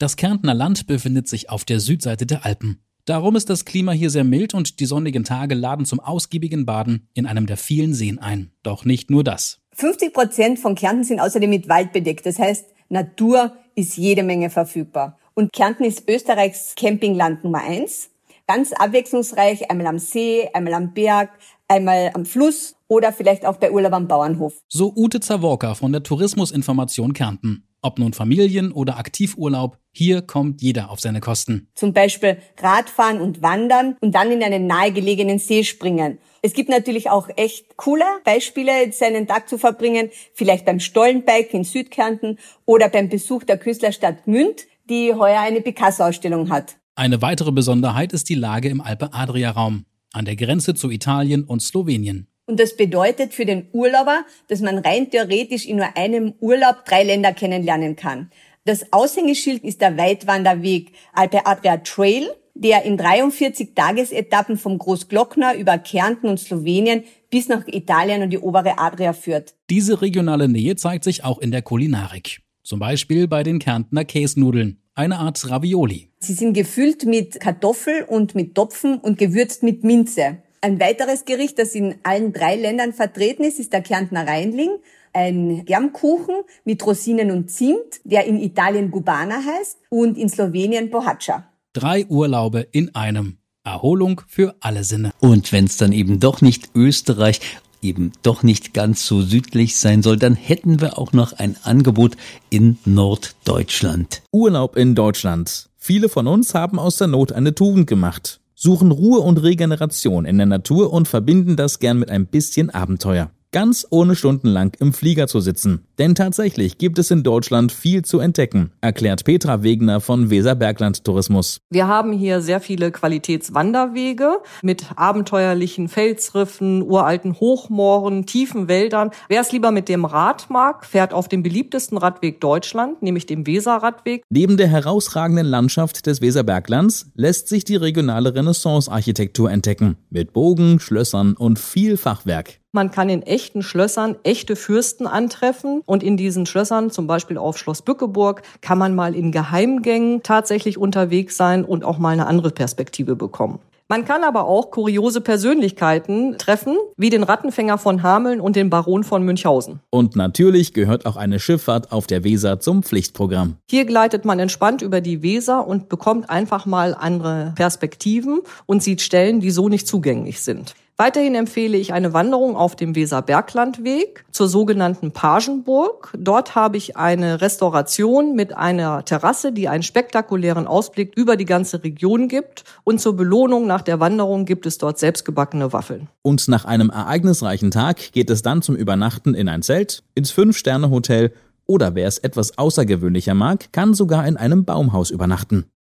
Das Kärntner Land befindet sich auf der Südseite der Alpen. Darum ist das Klima hier sehr mild und die sonnigen Tage laden zum ausgiebigen Baden in einem der vielen Seen ein. Doch nicht nur das. 50% von Kärnten sind außerdem mit Wald bedeckt. Das heißt, Natur ist jede Menge verfügbar. Und Kärnten ist Österreichs Campingland Nummer 1. Ganz abwechslungsreich, einmal am See, einmal am Berg, einmal am Fluss oder vielleicht auch bei Urlaub am Bauernhof. So Ute Zaworka von der Tourismusinformation Kärnten. Ob nun Familien- oder Aktivurlaub, hier kommt jeder auf seine Kosten. Zum Beispiel Radfahren und Wandern und dann in einen nahegelegenen See springen. Es gibt natürlich auch echt coole Beispiele, seinen Tag zu verbringen. Vielleicht beim Stollenbike in Südkärnten oder beim Besuch der Künstlerstadt Gmünd, die heuer eine Picasso-Ausstellung hat. Eine weitere Besonderheit ist die Lage im Alpe-Adria-Raum, an der Grenze zu Italien und Slowenien. Und das bedeutet für den Urlauber, dass man rein theoretisch in nur einem Urlaub 3 Länder kennenlernen kann. Das Aushängeschild ist der Weitwanderweg Alpe Adria Trail, der in 43 Tagesetappen vom Großglockner über Kärnten und Slowenien bis nach Italien und die obere Adria führt. Diese regionale Nähe zeigt sich auch in der Kulinarik. Zum Beispiel bei den Kärntner Käsnudeln, eine Art Ravioli. Sie sind gefüllt mit Kartoffel und mit Topfen und gewürzt mit Minze. Ein weiteres Gericht, das in allen 3 Ländern vertreten ist der Kärntner Reinling. Ein Germkuchen mit Rosinen und Zimt, der in Italien Gubana heißt und in Slowenien Bohacca. 3 Urlaube in einem. Erholung für alle Sinne. Und wenn es dann eben doch nicht Österreich, eben doch nicht ganz so südlich sein soll, dann hätten wir auch noch ein Angebot in Norddeutschland. Urlaub in Deutschland. Viele von uns haben aus der Not eine Tugend gemacht, suchen Ruhe und Regeneration in der Natur und verbinden das gern mit ein bisschen Abenteuer. Ganz ohne stundenlang im Flieger zu sitzen. Denn tatsächlich gibt es in Deutschland viel zu entdecken, erklärt Petra Wegener von Weserbergland Tourismus. Wir haben hier sehr viele Qualitätswanderwege mit abenteuerlichen Felsriffen, uralten Hochmooren, tiefen Wäldern. Wer es lieber mit dem Rad mag, fährt auf dem beliebtesten Radweg Deutschland, nämlich dem Weserradweg. Neben der herausragenden Landschaft des Weserberglands lässt sich die regionale Renaissance-Architektur entdecken. Mit Bogen, Schlössern und viel Fachwerk. Man kann in echten Schlössern echte Fürsten antreffen und in diesen Schlössern, zum Beispiel auf Schloss Bückeburg, kann man mal in Geheimgängen tatsächlich unterwegs sein und auch mal eine andere Perspektive bekommen. Man kann aber auch kuriose Persönlichkeiten treffen, wie den Rattenfänger von Hameln und den Baron von Münchhausen. Und natürlich gehört auch eine Schifffahrt auf der Weser zum Pflichtprogramm. Hier gleitet man entspannt über die Weser und bekommt einfach mal andere Perspektiven und sieht Stellen, die so nicht zugänglich sind. Weiterhin empfehle ich eine Wanderung auf dem Weserberglandweg zur sogenannten Pagenburg. Dort habe ich eine Restauration mit einer Terrasse, die einen spektakulären Ausblick über die ganze Region gibt. Und zur Belohnung nach der Wanderung gibt es dort selbstgebackene Waffeln. Und nach einem ereignisreichen Tag geht es dann zum Übernachten in ein Zelt, ins 5-Sterne-Hotel oder wer es etwas außergewöhnlicher mag, kann sogar in einem Baumhaus übernachten.